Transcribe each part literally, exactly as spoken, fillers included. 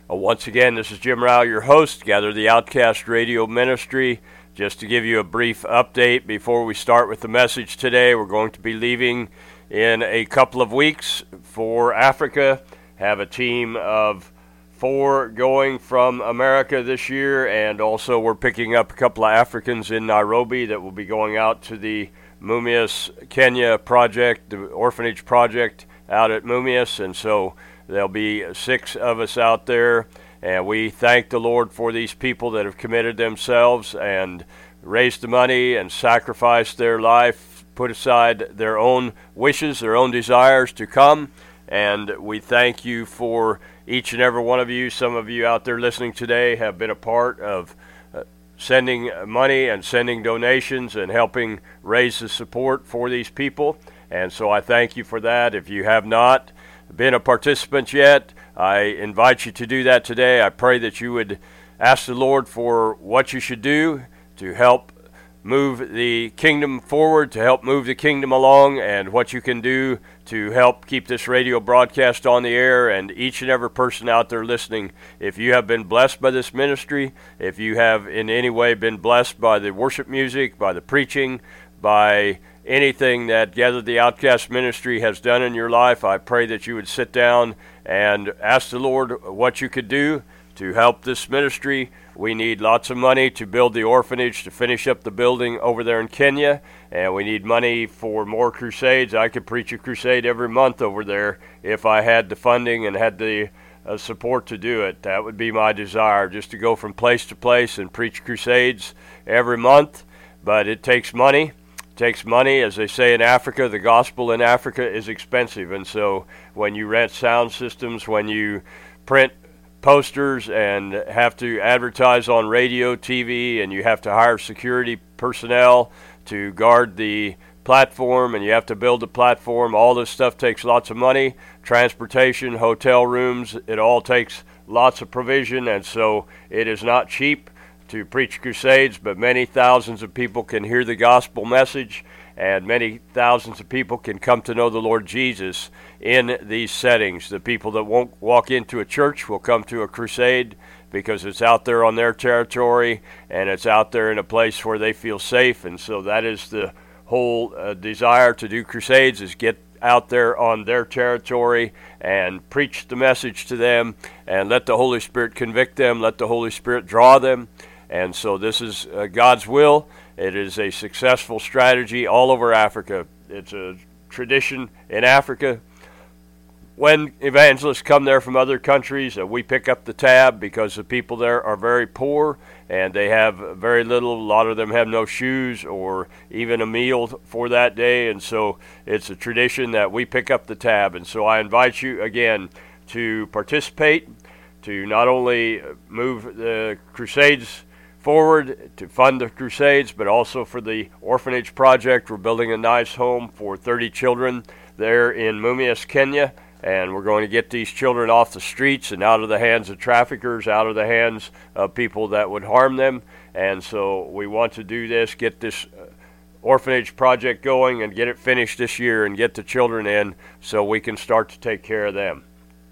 Uh, once again, this is Jim Rao, your host, Gather the Outcast Radio Ministry. Just to give you a brief update before we start with the message today, we're going to be leaving in a couple of weeks for Africa. Have a team of four going from America this year, and also we're picking up a couple of Africans in Nairobi that will be going out to the Mumias, Kenya project, the orphanage project out at Mumias, and so there'll be six of us out there, and we thank the Lord for these people that have committed themselves and raised the money and sacrificed their life, put aside their own wishes, their own desires to come, and we thank you for each and every one of you. Some of you out there listening today have been a part of uh, sending money and sending donations and helping raise the support for these people, and so I thank you for that. If you have not been a participant yet, I invite you to do that today. I pray that you would ask the Lord for what you should do to help move the kingdom forward, to help move the kingdom along, and what you can do to help keep this radio broadcast on the air. And each and every person out there listening, if you have been blessed by this ministry, if you have in any way been blessed by the worship music, by the preaching, by anything that Gather the Outcast Ministry has done in your life, I pray that you would sit down and ask the Lord what you could do to help this ministry. We need lots of money to build the orphanage, to finish up the building over there in Kenya, and we need money for more crusades. I could preach a crusade every month over there if I had the funding and had the uh, support to do it. That would be my desire, just to go from place to place and preach crusades every month, but it takes money. Takes money. As they say in Africa, the gospel in Africa is expensive, and so when you rent sound systems, when you print posters and have to advertise on radio, T V, and you have to hire security personnel to guard the platform, and you have to build the platform, all this stuff takes lots of money. Transportation, hotel rooms, it all takes lots of provision, and so it is not cheap to preach crusades, but many thousands of people can hear the gospel message, and many thousands of people can come to know the Lord Jesus in these settings. The people that won't walk into a church will come to a crusade because it's out there on their territory, and it's out there in a place where they feel safe, and so that is the whole uh, desire to do crusades, is get out there on their territory and preach the message to them and let the Holy Spirit convict them, let the Holy Spirit draw them. And so this is uh, God's will. It is a successful strategy all over Africa. It's a tradition in Africa. When evangelists come there from other countries, uh, we pick up the tab because the people there are very poor and they have very little. A lot of them have no shoes or even a meal for that day. And so it's a tradition that we pick up the tab. And so I invite you again to participate, to not only move the crusades forward, to fund the crusades, but also for the orphanage project. We're building a nice home for thirty children there in Mumias, Kenya, and we're going to get these children off the streets and out of the hands of traffickers, out of the hands of people that would harm them. And so we want to do this, get this orphanage project going and get it finished this year and get the children in so we can start to take care of them.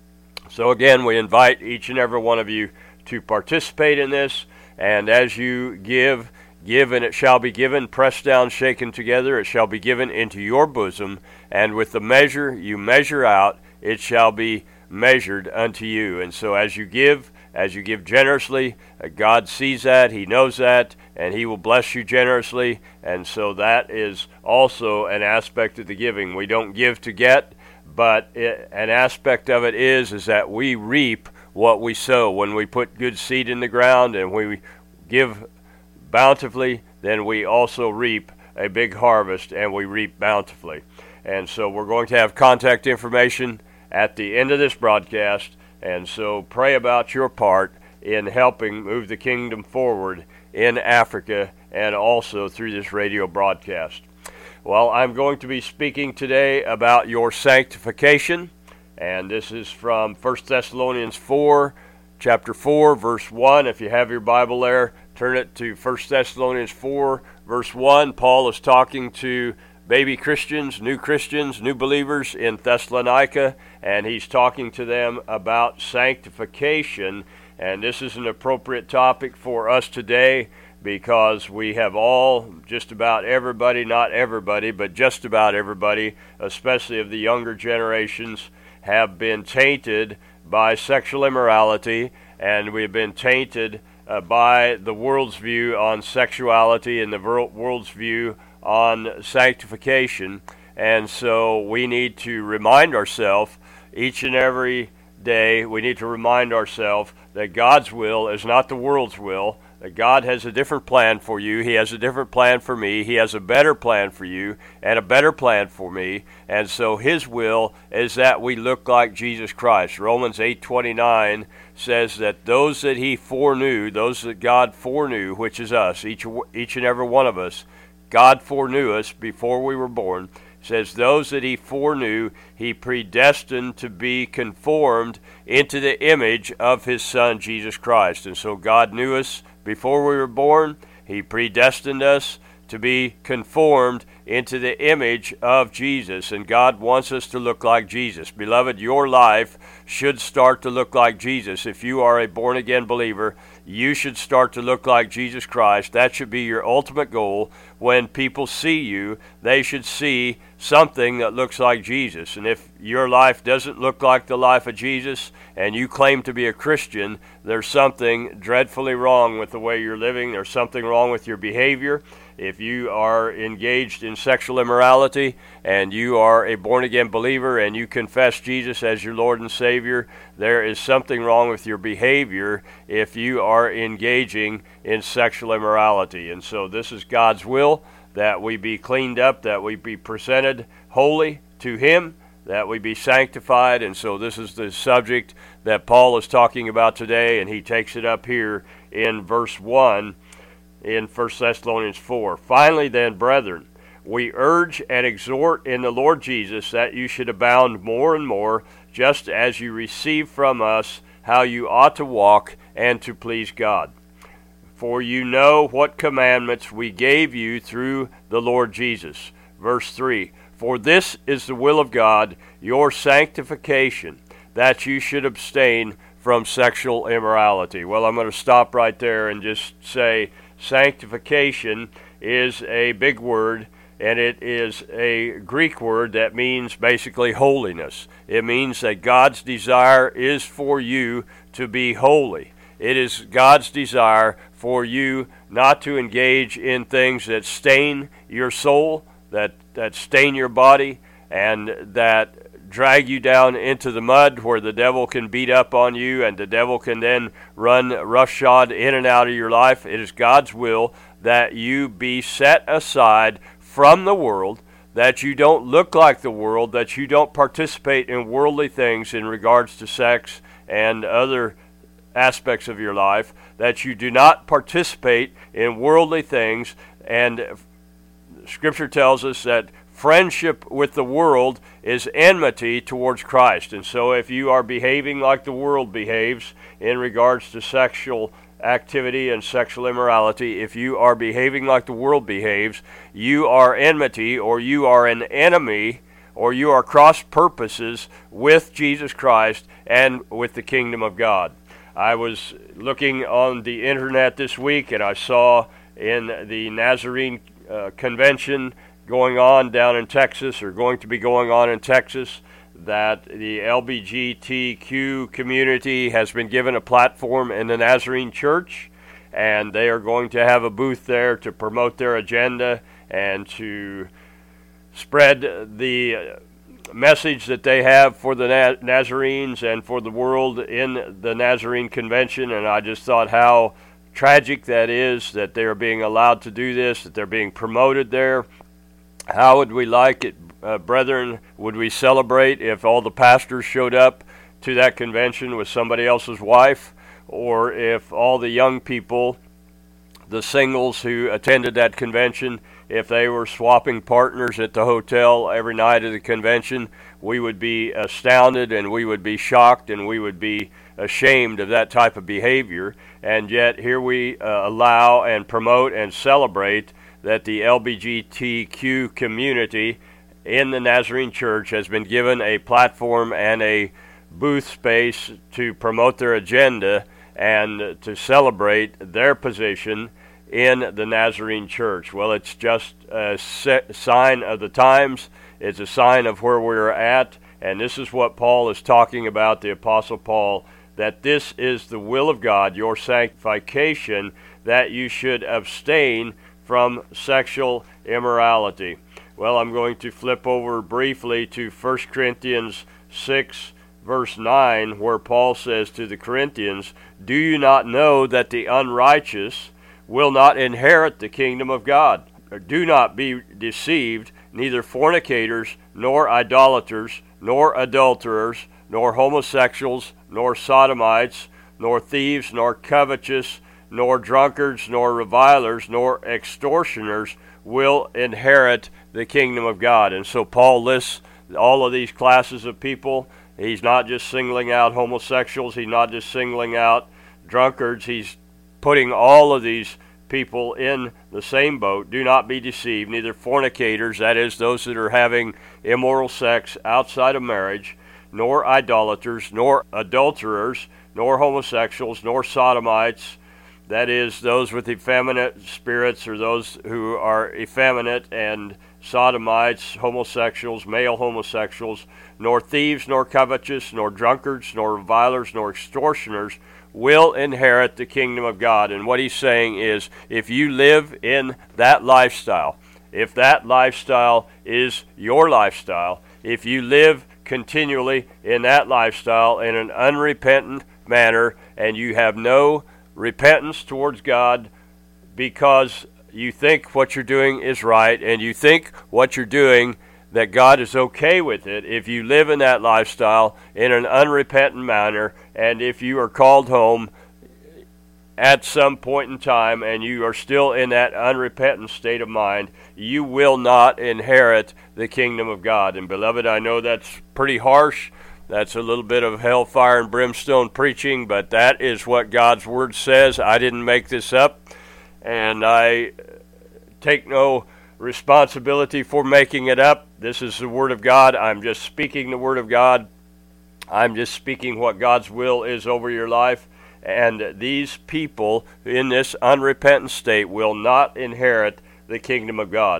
So again, we invite each and every one of you to participate in this. And as you give, give and it shall be given, pressed down, shaken together, it shall be given into your bosom. And with the measure you measure out, it shall be measured unto you. And so as you give, as you give generously, uh, God sees that, He knows that, and He will bless you generously. And so that is also an aspect of the giving. We don't give to get, but it, an aspect of it is, is that we reap what we sow. When we put good seed in the ground and we give bountifully, then we also reap a big harvest, and we reap bountifully. And so we're going to have contact information at the end of this broadcast, and so pray about your part in helping move the kingdom forward in Africa and also through this radio broadcast. Well, I'm going to be speaking today about your sanctification. And this is from First Thessalonians four, chapter four, verse one. If you have your Bible there, turn it to First Thessalonians four, verse one. Paul is talking to baby Christians, new Christians, new believers in Thessalonica, and he's talking to them about sanctification. And this is an appropriate topic for us today because we have all, just about everybody, not everybody, but just about everybody, especially of the younger generations, have been tainted by sexual immorality, and we've been tainted uh, by the world's view on sexuality and the world's view on sanctification. And so we need to remind ourselves each and every day, we need to remind ourselves that God's will is not the world's will, that God has a different plan for you. He has a different plan for me. He has a better plan for you and a better plan for me. And so his will is that we look like Jesus Christ. Romans eight twenty-nine says that those that he foreknew, those that God foreknew, which is us, each, each and every one of us, God foreknew us before we were born. Says those that he foreknew, he predestined to be conformed into the image of his Son, Jesus Christ. And so God knew us before we were born. He predestined us to be conformed into the image of Jesus. And God wants us to look like Jesus. Beloved, your life should start to look like Jesus. If you are a born-again believer, you should start to look like Jesus Christ. That should be your ultimate goal. When people see you, they should see something that looks like Jesus. And if your life doesn't look like the life of Jesus and you claim to be a Christian, there's something dreadfully wrong with the way you're living. There's something wrong with your behavior. If you are engaged in sexual immorality and you are a born-again believer and you confess Jesus as your Lord and Savior, there is something wrong with your behavior if you are engaging in sexual immorality. And so this is God's will, that we be cleaned up, that we be presented holy to him, that we be sanctified. And so this is the subject that Paul is talking about today, and he takes it up here in verse one in First Thessalonians four. Finally then, brethren, we urge and exhort in the Lord Jesus that you should abound more and more, just as you receive from us how you ought to walk and to please God. For you know what commandments we gave you through the Lord Jesus. Verse three, for this is the will of God, your sanctification, that you should abstain from sexual immorality. Well, I'm going to stop right there and just say sanctification is a big word, and it is a Greek word that means basically holiness. It means that God's desire is for you to be holy. It is God's desire for you not to engage in things that stain your soul, that, that stain your body, and that drag you down into the mud where the devil can beat up on you and the devil can then run roughshod in and out of your life. It is God's will that you be set aside from the world, that you don't look like the world, that you don't participate in worldly things in regards to sex and other aspects of your life, that you do not participate in worldly things. And Scripture tells us that friendship with the world is enmity towards Christ. And so if you are behaving like the world behaves in regards to sexual activity and sexual immorality, if you are behaving like the world behaves, you are enmity, or you are an enemy, or you are cross purposes with Jesus Christ and with the kingdom of God. I was looking on the internet this week, and I saw in the Nazarene uh, convention going on down in Texas, or going to be going on in Texas, that the L G B T Q community has been given a platform in the Nazarene Church, and they are going to have a booth there to promote their agenda and to spread the message that they have for the Nazarenes and for the world in the Nazarene Convention. And I just thought how tragic that is, that they are being allowed to do this, that they're being promoted there. How would we like it, uh, brethren? Would we celebrate if all the pastors showed up to that convention with somebody else's wife? Or if all the young people, the singles who attended that convention, if they were swapping partners at the hotel every night of the convention? We would be astounded, and we would be shocked, and we would be ashamed of that type of behavior. And yet here we uh, allow and promote and celebrate that the L G B T Q community in the Nazarene Church has been given a platform and a booth space to promote their agenda and to celebrate their position in the Nazarene Church. Well, it's just a sign of the times. It's a sign of where we're at, and this is what Paul is talking about, the Apostle Paul, that this is the will of God, your sanctification, that you should abstain from sexual immorality. Well, I'm going to flip over briefly to First Corinthians six, verse nine, where Paul says to the Corinthians, "Do you not know that the unrighteous will not inherit the kingdom of God? Or do not be deceived, neither fornicators, nor idolaters, nor adulterers, nor homosexuals, nor sodomites, nor thieves, nor covetous, nor drunkards, nor revilers, nor extortioners will inherit the kingdom of God." And so Paul lists all of these classes of people. He's not just singling out homosexuals. He's not just singling out drunkards. He's putting all of these people in the same boat. Do not be deceived, neither fornicators, that is, those that are having immoral sex outside of marriage, nor idolaters, nor adulterers, nor homosexuals, nor sodomites, that is, those with effeminate spirits, or those who are effeminate, and sodomites, homosexuals, male homosexuals, nor thieves, nor covetous, nor drunkards, nor revilers, nor extortioners will inherit the kingdom of God. And what he's saying is, if you live in that lifestyle, if that lifestyle is your lifestyle, if you live continually in that lifestyle in an unrepentant manner, and you have no repentance towards God because you think what you're doing is right, and you think what you're doing that God is okay with it, if you live in that lifestyle in an unrepentant manner, and if you are called home at some point in time and you are still in that unrepentant state of mind, you will not inherit the kingdom of God. And beloved, I know that's pretty harsh. That's a little bit of hellfire and brimstone preaching, but that is what God's word says. I didn't make this up, and I take no responsibility for making it up. This is the word of God. I'm just speaking the word of God. I'm just speaking what God's will is over your life. And these people in this unrepentant state will not inherit the kingdom of God.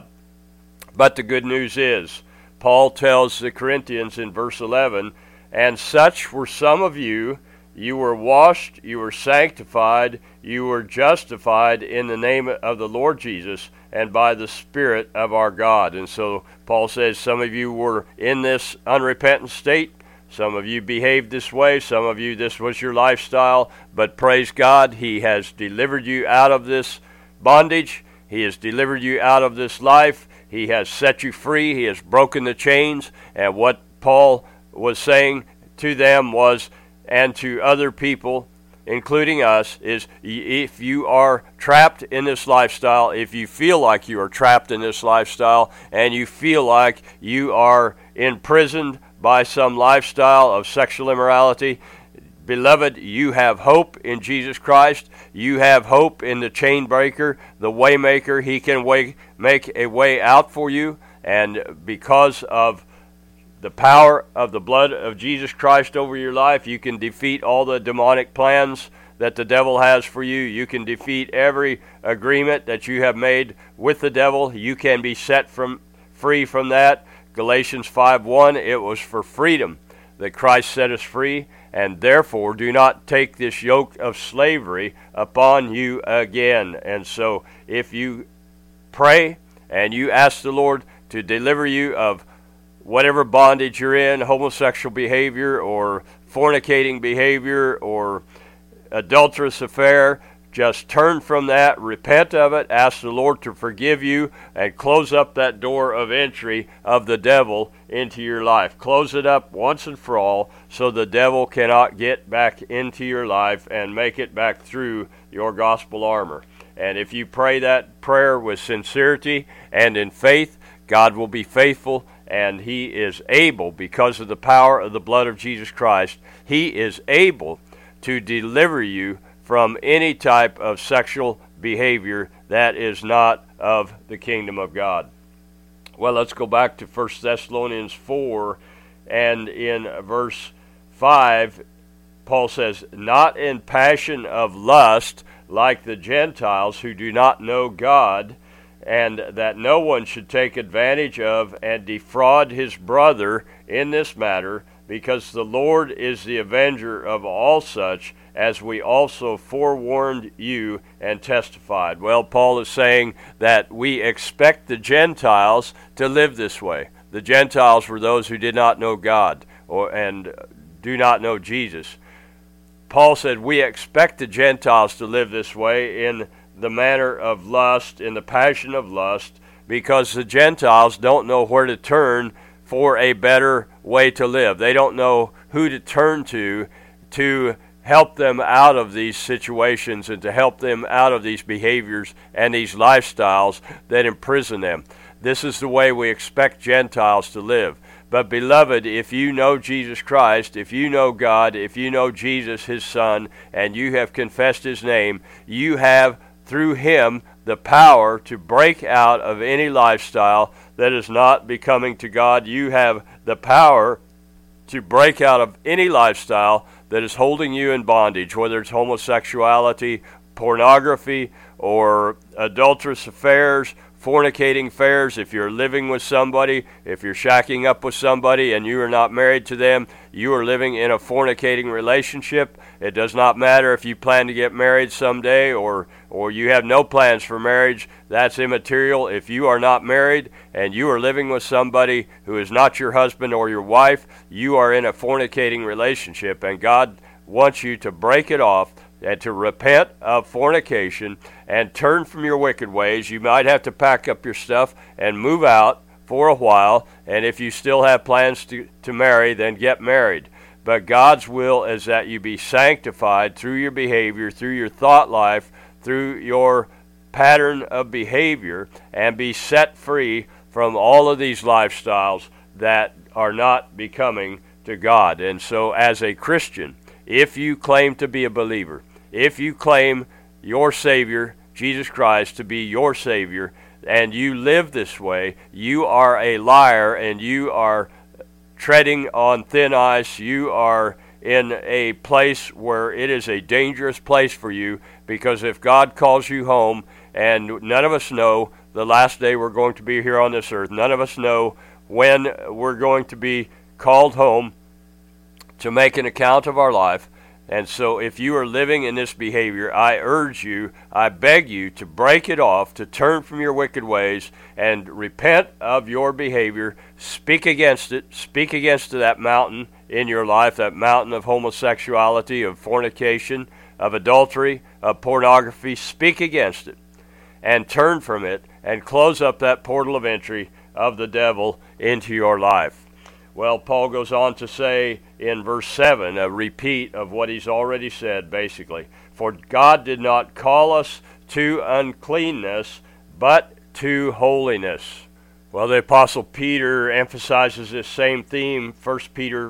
But the good news is, Paul tells the Corinthians in verse eleven, "And such were some of you. You were washed, you were sanctified, you were justified in the name of the Lord Jesus and by the Spirit of our God." And so Paul says some of you were in this unrepentant state. Some of you behaved this way. Some of you, this was your lifestyle. But praise God, He has delivered you out of this bondage. He has delivered you out of this life. He has set you free. He has broken the chains. And what Paul was saying to them was, and to other people, including us, is if you are trapped in this lifestyle, if you feel like you are trapped in this lifestyle, and you feel like you are imprisoned by some lifestyle of sexual immorality, beloved, you have hope in Jesus Christ. You have hope in the chain breaker, the way maker. He can way, make a way out for you, and because of the power of the blood of Jesus Christ over your life, you can defeat all the demonic plans that the devil has for you. You can defeat every agreement that you have made with the devil. You can be set from free from that. Galatians five one, it was for freedom that Christ set us free, and therefore do not take this yoke of slavery upon you again. And so if you pray and you ask the Lord to deliver you of whatever bondage you're in, homosexual behavior or fornicating behavior or adulterous affair, just turn from that, repent of it, ask the Lord to forgive you, and close up that door of entry of the devil into your life. Close it up once and for all so the devil cannot get back into your life and make it back through your gospel armor. And if you pray that prayer with sincerity and in faith, God will be faithful, and He is able, because of the power of the blood of Jesus Christ, He is able to deliver you from any type of sexual behavior that is not of the kingdom of God. Well, let's go back to First Thessalonians four, and in verse five, Paul says, "Not in passion of lust, like the Gentiles who do not know God, and that no one should take advantage of and defraud his brother in this matter, because the Lord is the avenger of all such, as we also forewarned you and testified." Well, Paul is saying that we expect the Gentiles to live this way. The Gentiles were those who did not know God or and do not know Jesus. Paul said we expect the Gentiles to live this way in the manner of lust, in the passion of lust, because the Gentiles don't know where to turn for a better way to live. They don't know who to turn to to help them out of these situations and to help them out of these behaviors and these lifestyles that imprison them. This is the way we expect Gentiles to live. But beloved, if you know Jesus Christ, if you know God, if you know Jesus, his Son, and you have confessed his name, you have through him the power to break out of any lifestyle that is not becoming to God. You have the power to break out of any lifestyle that is holding you in bondage, whether it's homosexuality, pornography, or adulterous affairs, fornicating affairs. If you're living with somebody, if you're shacking up with somebody and you are not married to them, you are living in a fornicating relationship. It does not matter if you plan to get married someday or or you have no plans for marriage. That's immaterial. If you are not married and you are living with somebody who is not your husband or your wife, you are in a fornicating relationship, and God wants you to break it off and to repent of fornication and turn from your wicked ways. You might have to pack up your stuff and move out for a while, and if you still have plans to, to marry, then get married. But God's will is that you be sanctified through your behavior, through your thought life, through your pattern of behavior, and be set free from all of these lifestyles that are not becoming to God. And so as a Christian, if you claim to be a believer, if you claim your Savior, Jesus Christ, to be your Savior, and you live this way, you are a liar and you are treading on thin ice. You are in a place where it is a dangerous place for you, because if God calls you home, and none of us know the last day we're going to be here on this earth, none of us know when we're going to be called home to make an account of our life. And so if you are living in this behavior, I urge you, I beg you to break it off, to turn from your wicked ways and repent of your behavior. Speak against it. Speak against that mountain in your life, that mountain of homosexuality, of fornication, of adultery, of pornography. Speak against it and turn from it and close up that portal of entry of the devil into your life. Well, Paul goes on to say in verse seven, a repeat of what he's already said, basically. For God did not call us to uncleanness, but to holiness. Well, the Apostle Peter emphasizes this same theme, First Peter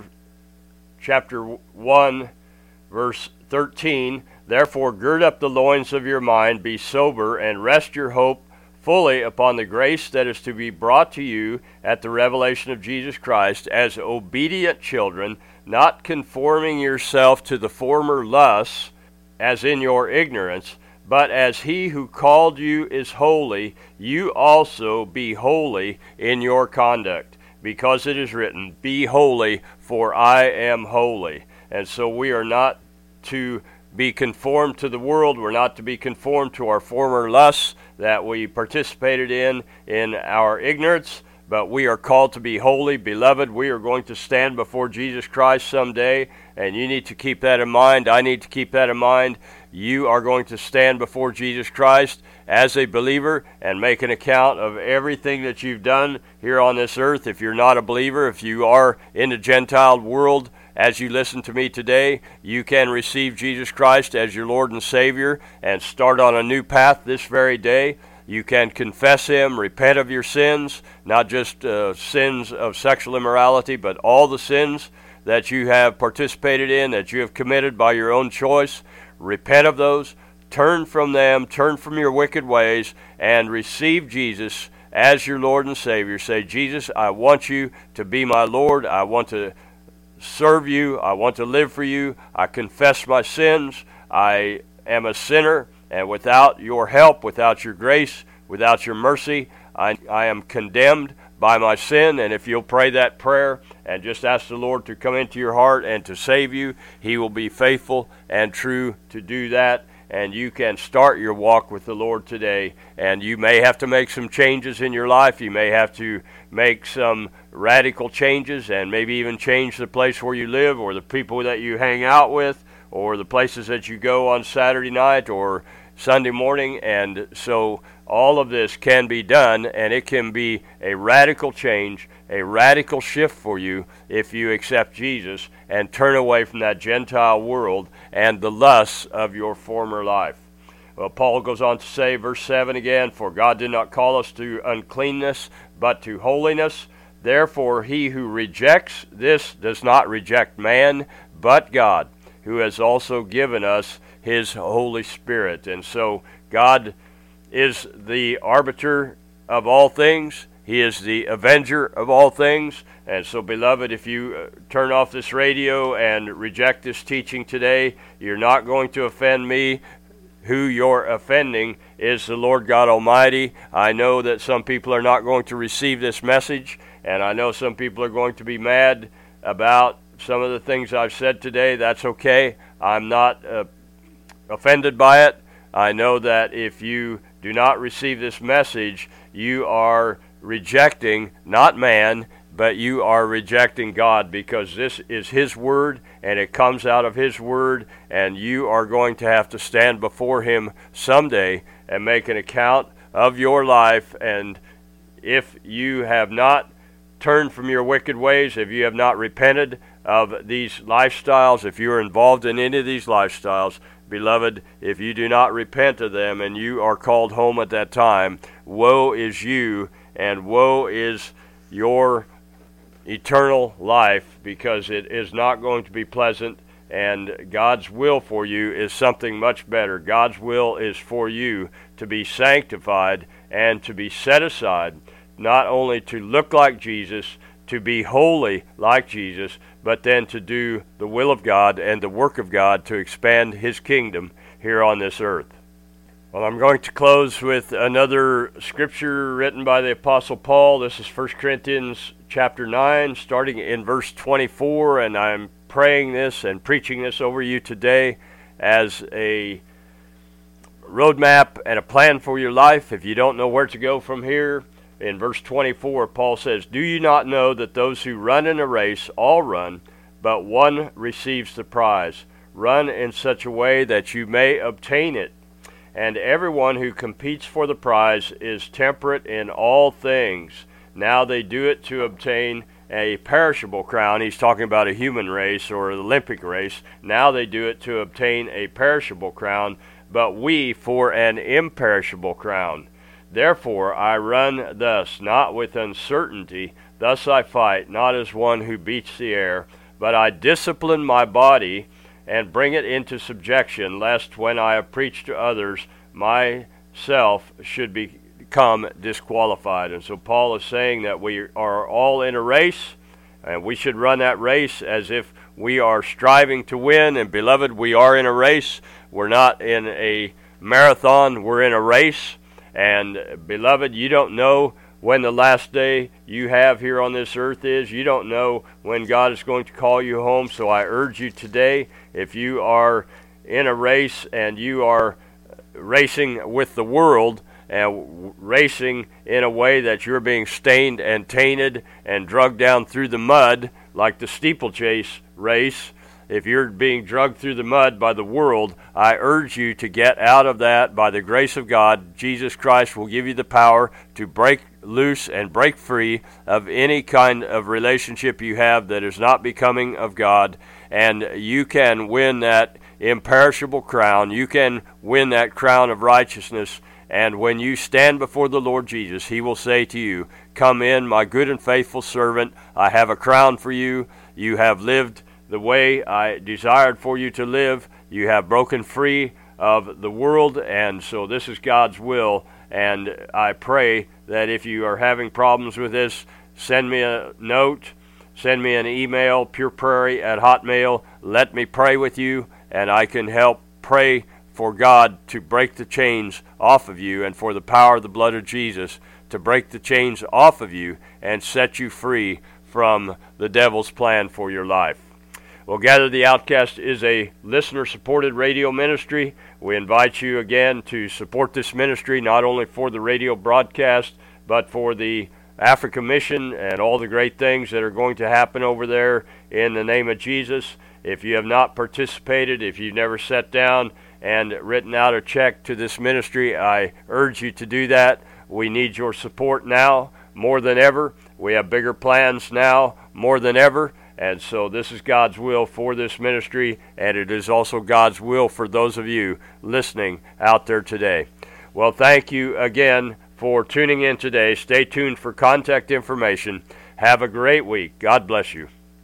chapter one, verse thirteen. Therefore, gird up the loins of your mind, be sober, and rest your hope fully upon the grace that is to be brought to you at the revelation of Jesus Christ, as obedient children, not conforming yourself to the former lusts, as in your ignorance, but as he who called you is holy, you also be holy in your conduct, because it is written, be holy, for I am holy. And so we are not to be conformed to the world. We're not to be conformed to our former lusts that we participated in in our ignorance, but we are called to be holy. Beloved, we are going to stand before Jesus Christ someday, and you need to keep that in mind. I need to keep that in mind. You are going to stand before Jesus Christ as a believer and make an account of everything that you've done here on this earth. If you're not a believer, if you are in the Gentile world, as you listen to me today, you can receive Jesus Christ as your Lord and Savior and start on a new path this very day. You can confess Him, repent of your sins, not just uh, sins of sexual immorality, but all the sins that you have participated in, that you have committed by your own choice. Repent of those, turn from them, turn from your wicked ways, and receive Jesus as your Lord and Savior. Say, Jesus, I want you to be my Lord. I want to serve you. I want to live for you. I confess my sins. I am a sinner, and without your help, without your grace, without your mercy, I, I am condemned by my sin. And if you'll pray that prayer and just ask the Lord to come into your heart and to save you, He will be faithful and true to do that. And you can start your walk with the Lord today. And you may have to make some changes in your life. You may have to make some radical changes and maybe even change the place where you live or the people that you hang out with or the places that you go on Saturday night or Sunday morning. And so all of this can be done, and it can be a radical change, a radical shift for you if you accept Jesus and turn away from that Gentile world and the lusts of your former life. Well, Paul goes on to say, verse seven again, for God did not call us to uncleanness, but to holiness. Therefore, he who rejects this does not reject man, but God, who has also given us his Holy Spirit. And so God is the arbiter of all things. He is the avenger of all things. And so, beloved, if you uh, turn off this radio and reject this teaching today, you're not going to offend me. Who you're offending is the Lord God Almighty. I know that some people are not going to receive this message, and I know some people are going to be mad about some of the things I've said today. That's okay. I'm not uh, offended by it. I know that if you do not receive this message, you are rejecting not man, but you are rejecting God, because this is His Word, and it comes out of His Word, and you are going to have to stand before Him someday and make an account of your life. And if you have not turned from your wicked ways, if you have not repented of these lifestyles, if you are involved in any of these lifestyles, beloved, if you do not repent of them and you are called home at that time, woe is you, and woe is your eternal life, because it is not going to be pleasant, and God's will for you is something much better. God's will is for you to be sanctified and to be set aside, not only to look like Jesus, to be holy like Jesus, but then to do the will of God and the work of God to expand His kingdom here on this earth. Well, I'm going to close with another scripture written by the Apostle Paul. This is First Corinthians chapter nine, starting in verse twenty-four, and I'm praying this and preaching this over you today as a roadmap and a plan for your life. If you don't know where to go from here, in verse twenty-four, Paul says, do you not know that those who run in a race all run, but one receives the prize? Run in such a way that you may obtain it. And everyone who competes for the prize is temperate in all things. Now they do it to obtain a perishable crown. He's talking about a human race or an Olympic race. Now they do it to obtain a perishable crown, but we for an imperishable crown. Therefore I run thus, not with uncertainty. Thus I fight, not as one who beats the air, but I discipline my body and bring it into subjection, lest when I have preached to others, myself should become disqualified. And so Paul is saying that we are all in a race, and we should run that race as if we are striving to win. And beloved, we are in a race. We're not in a marathon, we're in a race. And beloved, you don't know when the last day you have here on this earth is. You don't know when God is going to call you home. So I urge you today, if you are in a race and you are racing with the world and racing in a way that you're being stained and tainted and drugged down through the mud like the steeplechase race, if you're being drugged through the mud by the world, I urge you to get out of that by the grace of God. Jesus Christ will give you the power to break loose and break free of any kind of relationship you have that is not becoming of God, and you can win that imperishable crown. You can win that crown of righteousness, and when you stand before the Lord Jesus, He will say to you, come in, my good and faithful servant. I have a crown for you. You have lived the way I desired for you to live. You have broken free of the world, and so this is God's will. And I pray that if you are having problems with this, send me a note, send me an email, pureprairie at hotmail. Let me pray with you, and I can help pray for God to break the chains off of you, and for the power of the blood of Jesus to break the chains off of you and set you free from the devil's plan for your life. Well, Gather the Outcast is a listener-supported radio ministry. We invite you again to support this ministry, not only for the radio broadcast, but for the Africa mission and all the great things that are going to happen over there in the name of Jesus. If you have not participated, if you've never sat down and written out a check to this ministry, I urge you to do that. We need your support now more than ever. We have bigger plans now more than ever. And so this is God's will for this ministry, and it is also God's will for those of you listening out there today. Well, thank you again for tuning in today. Stay tuned for contact information. Have a great week. God bless you.